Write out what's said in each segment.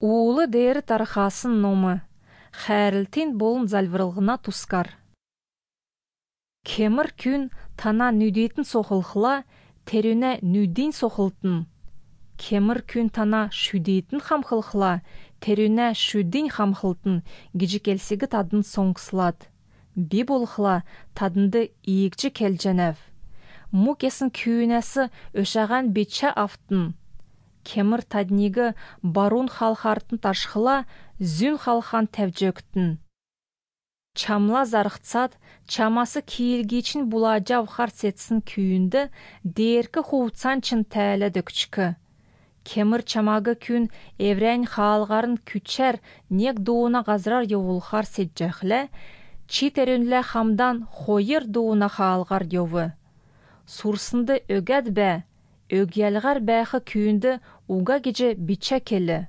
Уулы дері тархасын номы, хәрілтен болын залвырылғына тускар. Кемір күн тана нүдетін соқылқыла, теріне нүден соқылтын. Кемір күн тана шүдетін қамқылқыла, теріне шүден қамқылтын, гежекелсегі тадын соңқысылад. Би болқыла тадынды иекчі келженев. Му кесін күйінесі өшаған бече афтын. Кемір таднигі барун халқартын ташқыла, зүн халқан тәвжөктін. Чамла зарықцад, чамасы кейілгечін бұлажав қарсетсін күйінді, деркі қуытсанчын тәлі дөкчкі. Кемір чамағы күн еврән қалғарын күчер нек дуына ғазырар еуылғар сетжәқлі, читерінлі хамдан қойыр дуына қалғар еуы. Сурсынды өгәд бә, өгелғар бәқі күйінді уға геже бичә келі.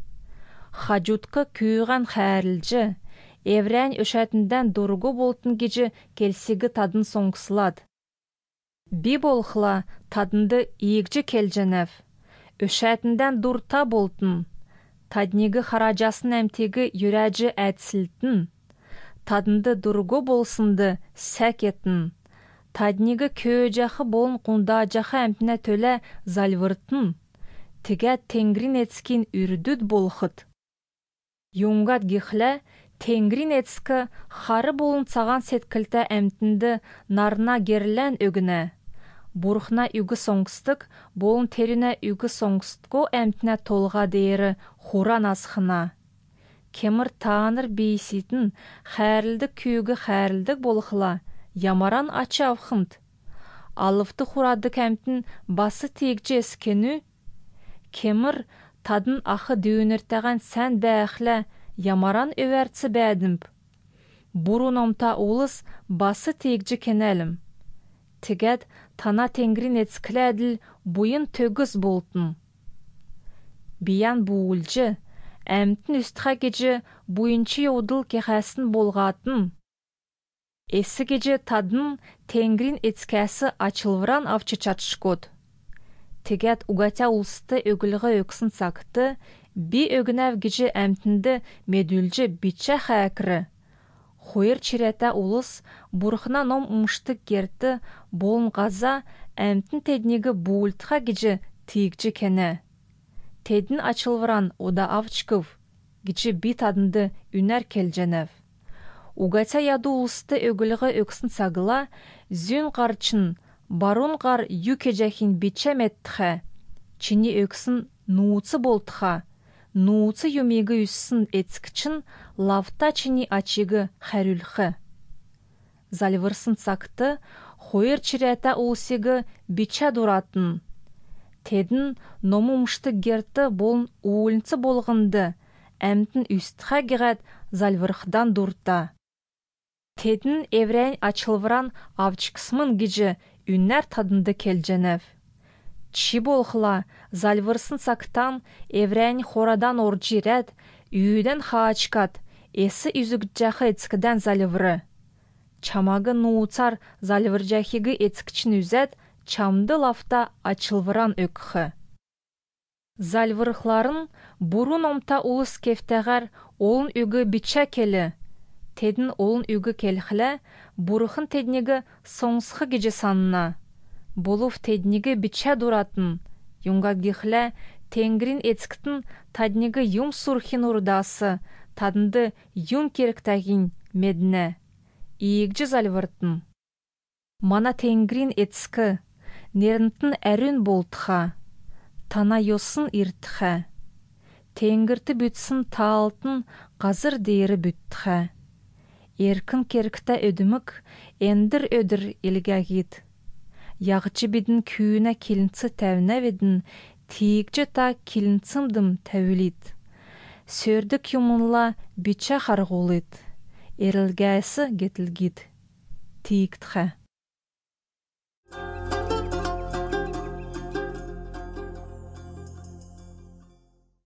Хажутқы күйіған қәрілжі, еврән өшәтінден дұрғы болтын геже келсегі тадын соңқысылад. Би болқыла тадынды иекжі келженев. Өшәтінден дұрта болтын. Таднигі қаражасын әмтегі юрәжі әтсілтін. Тадынды дұрғы болсынды сәк етін. Таднигі көжақы болын құндажақы әмтіне төлі залвыртын. Тіге тенгрин етскен үрдүд болқыт. Юңгат гихлі, тенгрин етскі қары болын саған сеткілті әмтінді нарына герлән өгіне. Бурхна үгі соңғыстық, болын теріне үгі соңғыстықо әмтіне толға дейірі хуран асқына. Кемір тағаныр бейсетін, қәрілдік күйігі қәрілдік болықыла, ямаран ачы авқынт. Алыфты хурадық әмтін басы тегче ескені, кемір тадын ақы дөөніртәған сән бәәқлі, ямаран өвәртсі бәдімп. Бурун омта олыс басы тегче кенәлім. Тігәд тана тенгрин етскіләділ бұйын төгіз болтын. Биян бұғылжы, әмтін үстіға кеже бұйынчы еудыл кеғәсін болғатын. Есі кеже тадын тенгрин етскәсі ачылвыран авчы чатшкод. Тігәд угатя ұлсты өгілгі өксін сақты, би өгінәв кеже әмтінді медүлжі бітчә қәкірі. Хойыр чиреті улыс бұрқына ном ұмыштық керті болын ғаза әмтін теднегі бұғылтыға кеже тиікчі кені. Тедін ачылвыран ода авчков, кеже бит адынды үнәр келженев. Угатя яду ұлысты өгілгі өксін сағыла, зүйн қарчын, барун ғар юкежәхін бітчә меттіға, чini өксін нуыцы болтыға, нуыцы юмегі үссін етскічін лавта чini ачығы қәрүлхі. Залвырсын сақты, хойыр чиреті ұлсегі бічә дұратын. Тедін номумышты герті болын уылынцы болғынды, әмтін үстіға геғат залвырхдан дұрта. Тедін еврәйн ачылвыран авчықсымын геже үннәр тадынды келженев. Чи болғыла, залвырсын сақтан еврәйн хорадан орджирәд, үйден хаачкат, есі үзігджақы етскіден залвыры. Чамағы нуыцар залвырджақығы етскічін үзәд, чамды лафта ачылвыран өкхі. Залвырықларын бурун омта улыс кефтәғар олын үгі бічә келі. Тедін олын үгі келхілі, бұрықын теднегі соңсқы геже санына. Болув теднегі бічә дұратын. Юңгат гехлі, тенгрин етскітін таднегі юм сурхин ұрдасы, тадынды юм керіктәгін медіне. Иегжі залвыртын. Мана тенгрин етскі, нерінтін әрін болтыға. Тана йосын иртіға. Тенгірті бүтсін таалтын қазыр дейірі бүттіға. Еркін керікті өдімік, әндір өдір елгәгет. Яғычы бедін күйіне келінці тәвіне ведін, тиікчі та келінцімдім тәуілет. Сөрдік юмынла бічә қарғолет. Ерілгәйсі гетілгет. Тиіктіға.